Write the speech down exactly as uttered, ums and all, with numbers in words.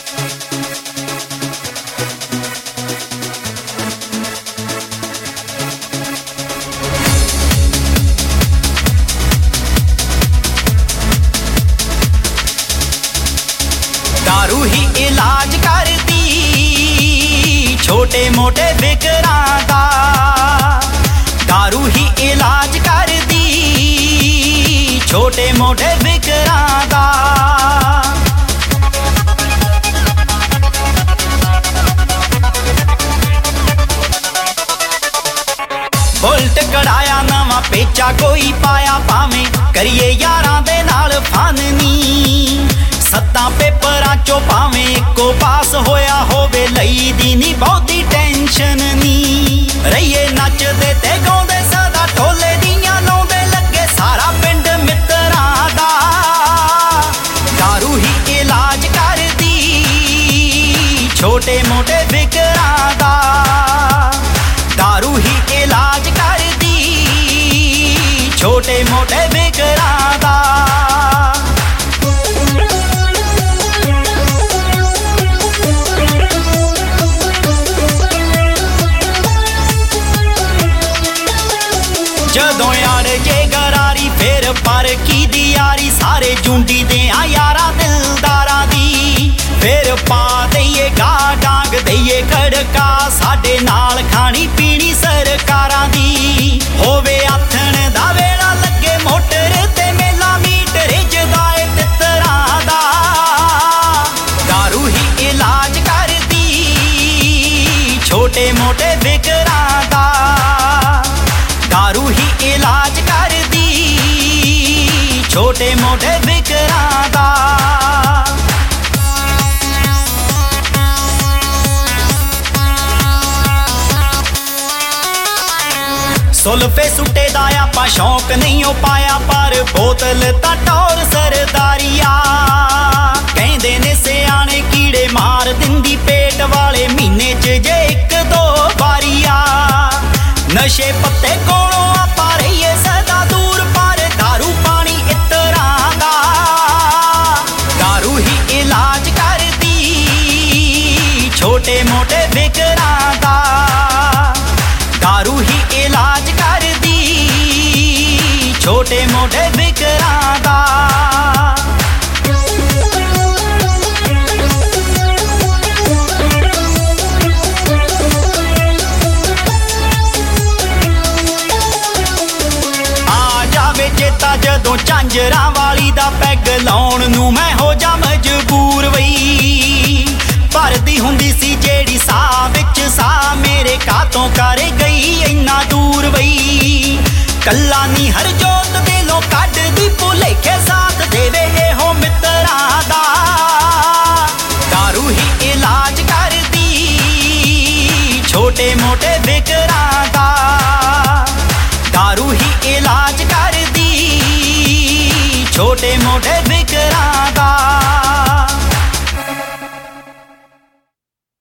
दारू ही इलाज करदी छोटे मोटे विकरां दा, दारू ही इलाज करदी छोटे मोटे विकरां दा। बुलट कढ़ाया नवा पेचा कोई पाया भावें करिए यारां दे नाल फाननी, सत्तां पेपरां चों भावें इक्को पास होया होवे लई दी नी बहुती टेंशन नी। रहिए नचदे ते गाउंदे सदा ढोले दियां लाउंदे लगे सारा पिंड मित्तरां दा। दारू ही इलाज करदी छोटे मोटे विकरां दा, दारू ही इलाज करदी छोटे मोटे विकरां दा। जदों यार जे गरारी फिर पर की दी यारी सारे जूंडी दे आ यारा दिलदारा दी। फिर पा दईए गा डांग दईए खड़का साडे नाल खानी पीनी सरकारां दी। होवे आथण दा वेला लगे मोटर ते मेला मीटर जदाए तितरां दा। दारू ही इलाज करदी छोटे मोटे विकरां दा, दारू ही इलाज करदी छोटे मोटे विकरां दा। सुल्फे सुट्टे दा आपां शौक नहीं हो पाया पर बोतल तां टौर सरदारिया। कहंदे ने सियाणे कीड़े मार दिंदी पेट वाले महीने च जे इक दो बारिया। नशे पत्ते कोलों आपां रहिए सदा दूर पर दारू पानी इतरां दा। दारू ही इलाज करदी छोटे मोटे विकरां दा, दारू ही इलाज करदी छोटे मोटे विकरां दा। जदों झांजरां वाली दा पैग लाउण नूं मैं हो जा मजबूर वई। भरदी हुंदी सी जेड़ी साह विच साह मेरे कातों कर गई इन्ना दूर वई। कल्ला नी हर जोत दिलों कढ दी भुलेखे साथ देवे एहो मित्तरां दा। दारू ही इलाज करदी छोटे मोटे विकरां दा, दारू ही इलाज करदी छोटे मोटे विकरां दा।